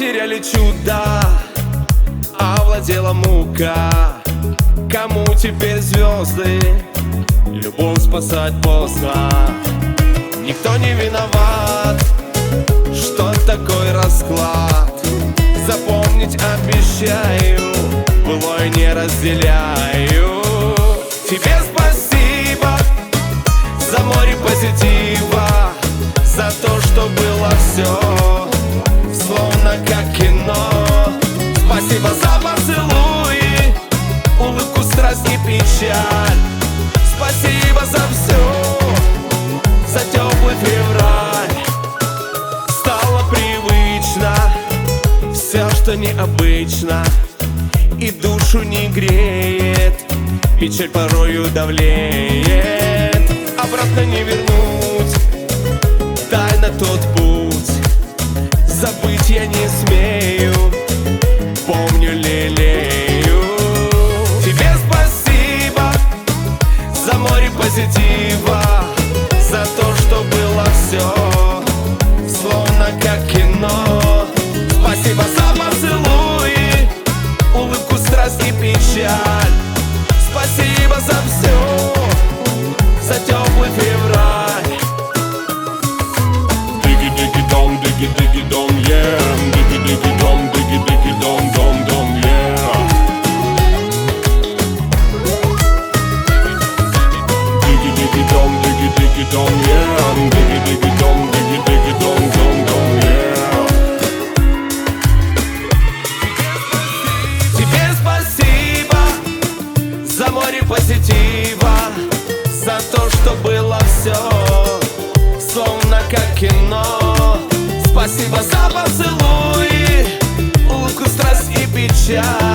потеряли чудо, овладела мука. Кому теперь звезды? Любовь спасать поздно. Никто не виноват, что такой расклад. Запомнить обещаю, былой не разделяю. Тебе спасибо за море позитива, за то, что было все, словно как кино. Спасибо за поцелуи, улыбку, страсть и печаль. Спасибо за все, за теплый февраль. Стало привычно все, что необычно, и душу не греет, печаль порою давлеет. Обратно не вернуть, дай на тот путь. Забыть я не смею, помню, лелею. Тебе спасибо за море позитива, за то, что было все, словно как кино. Спасибо за поцелуи, улыбку, страсть и печаль. Спасибо за все, за теплый февраль. Диги-диги-дом, диги-диги-дом, yeah. Диги-диги-дом, диги-диги-дом, дом-дом, yeah. Диги-диги-дом, диги-диги-дом, yeah. Диги-диги-дом, диги-диги-дом, дом-дом, yeah. Тебе спасибо за море позитива, за то, что было все, словно как кино. Спасибо за поцелуи, улыбку, страсть и печаль.